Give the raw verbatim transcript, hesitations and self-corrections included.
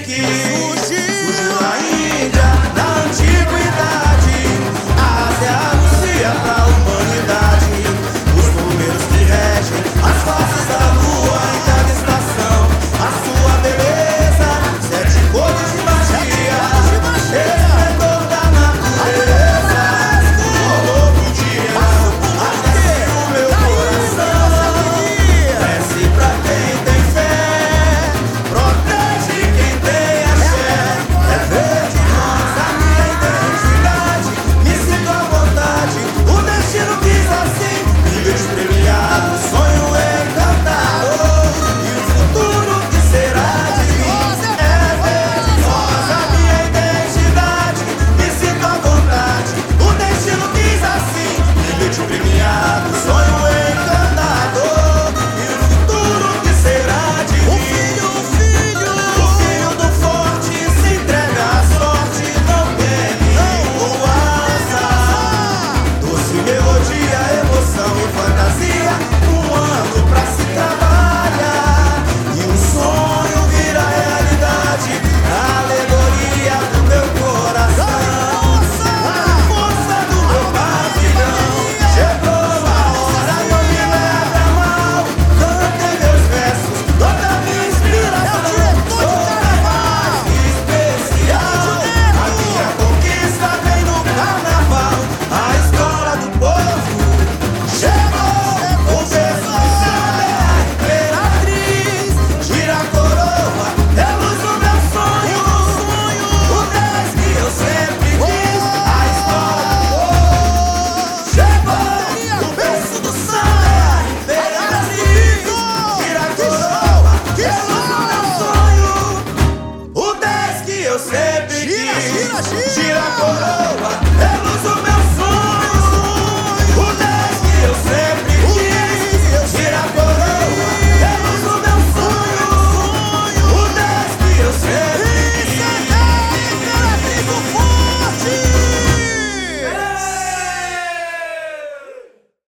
quis. Surgiu na Índia, na antiguidade, a Ásia anuncia pra humanidade os números que regem as faces da lua em cada estação. A sua beleza, sete cores de magia, esplendor da natureza. Um novo dia aquece o meu coração. Desce pra quem tem fé, protege quem tem axé. É verde nossa minha identidade, me sinto à vontade. O destino quis assim, me despremiado, sonho encantado. E o futuro que será de mim é verde nossa minha identidade, me sinto à vontade. O destino quis assim, me despremiado, sonho encantado. E o futuro que será de mim. O filho, o filho do forte se entrega à sorte, não teme ou asa. Doce melodia, emoção e fantasia, um ano pra se trabalhar. E o sonho vira realidade, a alegoria do meu coração. A força do meu pavilhão, chegou a hora, não me leve a mal. Cantem meus versos, toda minha inspiração. Toda mais especial, a minha conquista vem no carnaval. A escola do povo chegou, o verso do samba é a imperatriz. Gira a coroa, é luz no meu sonho. O dez que eu sempre quis. A escola do povo chegou, o verso do samba é a imperatriz. Gira a coroa, é luz no meu sonho. O dez que eu sempre quis. Gira a coroa.